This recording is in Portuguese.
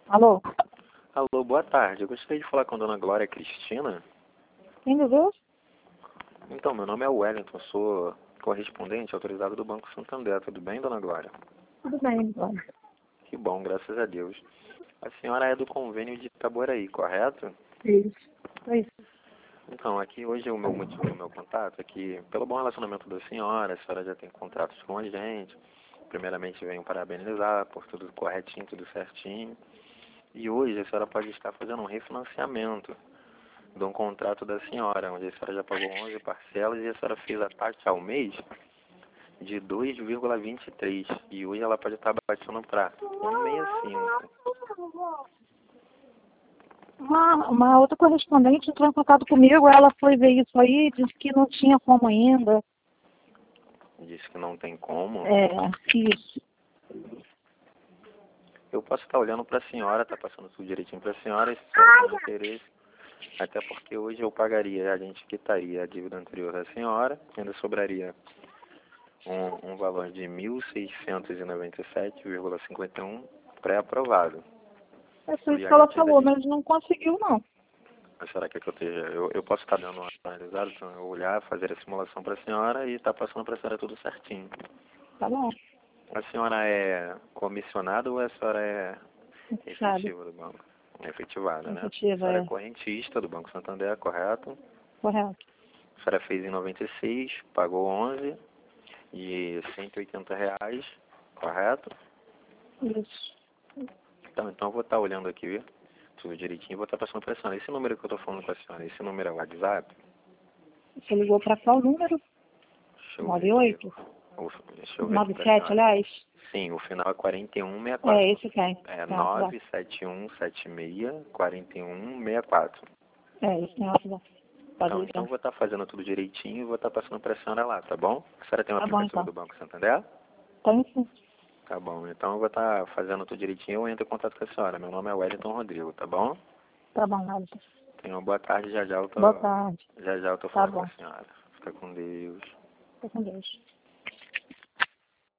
Alô? Alô, boa tarde. Eu gostaria de falar com a dona Glória Cristina. Quem me viu? Então, meu nome é Wellington, sou correspondente autorizado do Banco Santander. Tudo bem, dona Glória? Tudo bem, Glória. Que bom, graças a Deus. A senhora é do convênio de Itaboraí, correto? Isso. Isso. Então, aqui hoje o meu motivo do meu contato é que, pelo bom relacionamento da senhora, a senhora já tem contratos com a gente. Primeiramente, venho parabenizar por tudo corretinho, tudo certinho. E hoje a senhora pode estar fazendo um refinanciamento de um contrato da senhora, onde a senhora já pagou 11 parcelas e a senhora fez a taxa ao mês de 2,23. E hoje ela pode estar batendo para 1,65. Uma outra correspondente entrou em contato comigo, ela foi ver isso aí, disse que não tinha como ainda. Disse que não tem como. Isso. Eu posso estar olhando para a senhora, tá passando tudo direitinho para a senhora, e se a senhora tem interesse, até porque hoje eu pagaria, a gente quitaria a dívida anterior da senhora, ainda sobraria um valor de 1.697,51 pré-aprovado. É só isso E que a ela gente ainda falou, mas não conseguiu, não. será que eu esteja? Eu posso estar dando uma analisada, então eu olhar, fazer a simulação para a senhora e estar passando para a senhora tudo certinho. Tá bom. A senhora é comissionada ou a senhora é Sabe? efetiva do banco? Efetivada, né? A Efetiva, senhora é correntista do Banco Santander, correto? correto. A senhora fez em 96, pagou 11 e R$ 180, correto? Isso. Então eu vou estar olhando aqui tudo direitinho e vou estar passando para a senhora. Esse número que eu estou falando com a senhora, esse número é o WhatsApp? Você ligou para qual número? Deixa eu ver aqui. 98? Deixa eu ver aqui pra 97, senhora. aliás? Sim, o final é 4164. É, esse tem. É Tem WhatsApp. 971764164. É, esse tem WhatsApp. Pode Então ligar. eu vou estar fazendo tudo direitinho e vou estar passando para a senhora lá, tá bom? A senhora tem um Tá bom, aplicativo então. do Banco Santander? Tem sim. Tá bom, então eu vou estar fazendo tudo direitinho e eu entro em contato com a senhora. Meu nome é Wellington Rodrigo, tá bom? Tá bom, Wellington. Tenha uma boa tarde, Boa tarde. já eu tô Tá falando com bom. a senhora. Fica com Deus. Fica com Deus.